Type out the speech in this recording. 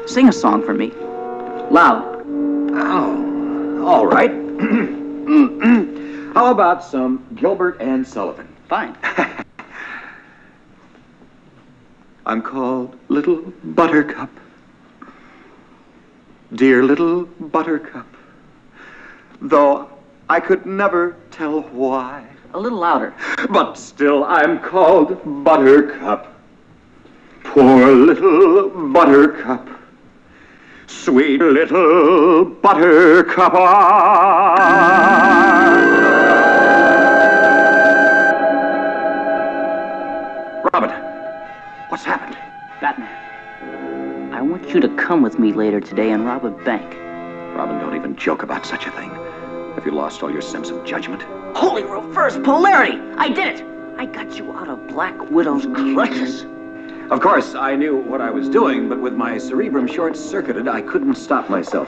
Sing a song for me. Loud. Oh, all right. How about some Gilbert and Sullivan? Fine. I'm called Little Buttercup. Dear Little Buttercup. Though I could never tell why. A little louder. But still I'm called Buttercup. Poor little Buttercup. Sweet little Buttercup. Robin, what's happened? Batman, I want you to come with me later today and rob a bank. Robin, don't even joke about such a thing. Have you lost all your sense of judgment? Holy reverse polarity! I did it! I got you out of Black Widow's clutches. Of course, I knew what I was doing, but with my cerebrum short-circuited, I couldn't stop myself.